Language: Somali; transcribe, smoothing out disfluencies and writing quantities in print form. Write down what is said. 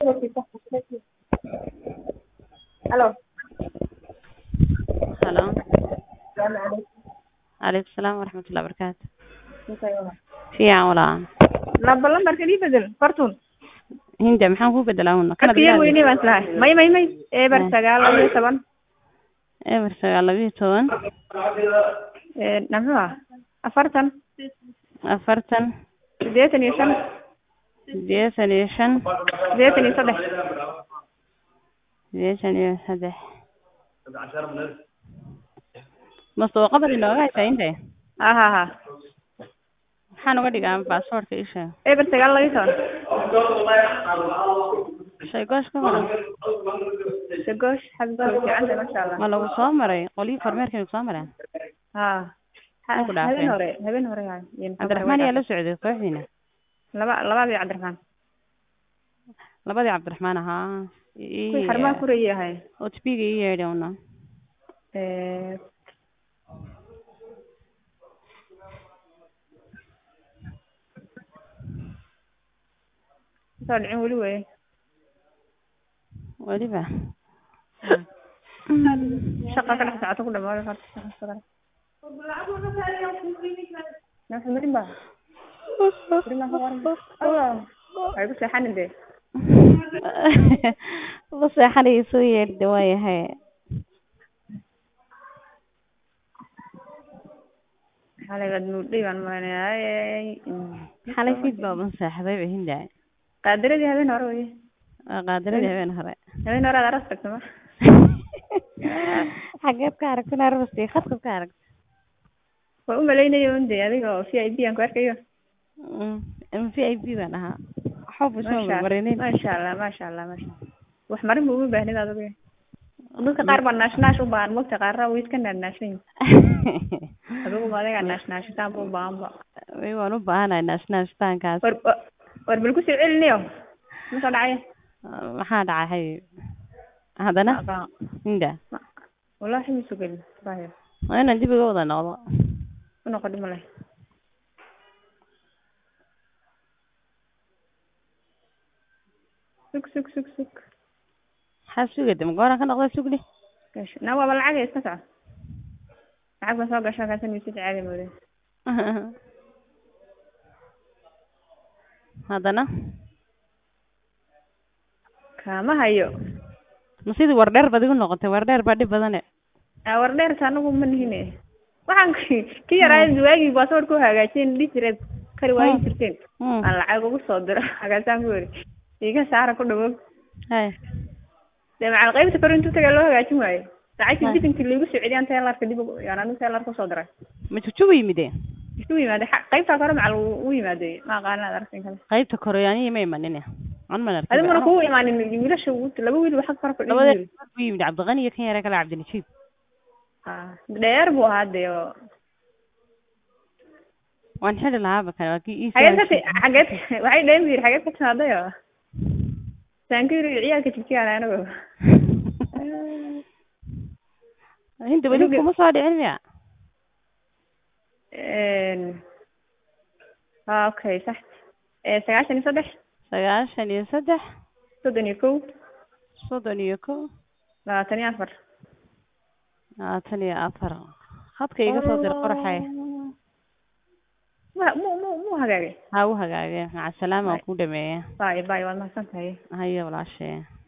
الو هلا. السلام عليكم. عليكم السلام ورحمة الله وبركاته. انت يلا في عولا لا ballan marka ii bedel fartun هند maxaan ku bedelaa kana markii weynii baan islahay may eber 9 eber 9 namxuha 40 40 85 85 83 مستوقبة inooga haysaa intee ha maxaan uga dhigaa baasaboorka isha eber 9 shay goosh ka waran sagosh xabka fiicanta ma sha Allah ma lagu soo maray qolii farmeerkii soo maray ha ku dhaafay habeen hore Cabdiraxmaan yaa la socday kooxdiina labadii Cabdiraxmaan labadii Cabdiraxmaan ahaa kuwii xarmaan ku reeyahay oo tbiga ii yeedhawna soo dhicin weli wey weliba shaqa ka dhex socoto ku dhamaado horta shaqada marin ba Allah ay ku seexanin de la seexanayso yeedha waayahay xalay bad mudday baan maanay xalay sid baaban saaxday hinda qadaradii habeen hore wey qadaradii habeen hore aad aras tagtama xageed ka aragtay arbasti khadka ka arag waa u malaynayo inde adiga oo VIP aan ku arkayo VIP baan ahaa xob soo marinay ma sha Allah wax marin buu u baahnid adiga dadka qaar baan naashnash u baahan waqti qaar way iska naashnaashin adigu ma adiga naashnaashitaan buu baahan ba way waan u baahanahay naashnaashitaankaas war bal ku soo celinayo ma soo dhacay maxaa dhacay hadana inda wallahi ma sugan baayo ana dib uga wada noqdo una qadimo leh suk xasuuga dam goora ka noqdo sugli gash na waa lacag iska soco lacag ba soo gashaa ka sameeyay caadi mooday hadana kama hayo sidii war dheer bad igu noqotay war dheer baa dhib badan war dheer taanagu ma nihine waxaan ki yaraa duwaagii baasaboor ku hagaajin dijireed kari waayay jirteen aan lacag ugu soo diro hagaajaan ku wari iga saara ku dhawo hay macal qaybta kor intuu tagaa loo hagaajin waayo lacagtii dibintii lagu soo celiyaan teelarka dib yaananu teelar ku soo diray ma jujuba yimidee qaybta kore macal uu yimaadey ma aqaanaa arkin kale qaybta koreyaaniya ma imanine aan ma arkin adigu ku imaanin wiilasha laba wiil waxa ka farqo labada yimid Cabdiqani iyo kan yare kala Cabdinajiib dheer buu ahaadee waan xidhi lahaa bakan waa kii xageed waxay dheemir xageed ka timaaday saankiir ciyaalka jijiyaan anagu inta weli kuma soo dhicin miya okay sax 93 93 31 24 24 khadka iga soo dir qorxay mu hagaagay ha u hagaagay maca salaama ku dhameeyay bye waa mahadsantahay hayo walaashay